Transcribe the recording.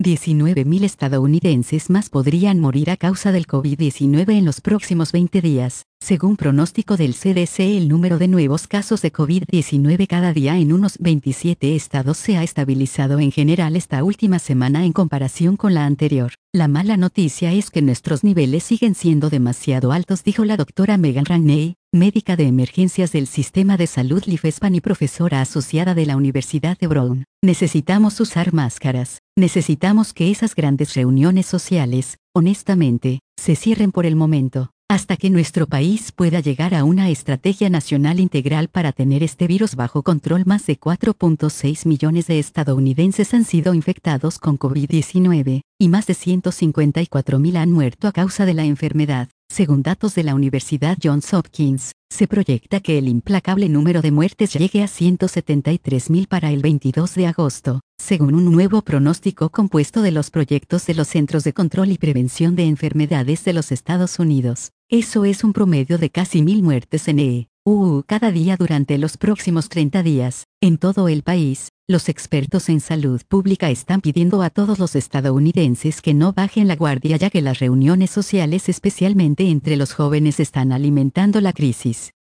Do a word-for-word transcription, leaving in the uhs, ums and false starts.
diecinueve mil estadounidenses más podrían morir a causa del COVID diecinueve en los próximos veinte días. Según pronóstico del C D C, el número de nuevos casos de COVID diecinueve cada día en unos veintisiete estados se ha estabilizado en general esta última semana en comparación con la anterior. La mala noticia es que nuestros niveles siguen siendo demasiado altos, dijo la doctora Megan Rainey, médica de emergencias del Sistema de Salud Lifespan y profesora asociada de la Universidad de Brown. Necesitamos usar máscaras. Necesitamos que esas grandes reuniones sociales, honestamente, se cierren por el momento, hasta que nuestro país pueda llegar a una estrategia nacional integral para tener este virus bajo control. Más de cuatro punto seis millones de estadounidenses han sido infectados con COVID diecinueve, y más de ciento cincuenta y cuatro mil han muerto a causa de la enfermedad. Según datos de la Universidad Johns Hopkins, se proyecta que el implacable número de muertes llegue a ciento setenta y tres mil para el veintidós de agosto, según un nuevo pronóstico compuesto de los proyectos de los Centros de Control y Prevención de Enfermedades de los Estados Unidos. Eso es un promedio de casi mil muertes en E U cada día durante los próximos treinta días. En todo el país, los expertos en salud pública están pidiendo a todos los estadounidenses que no bajen la guardia, ya que las reuniones sociales, especialmente entre los jóvenes, están alimentando la crisis.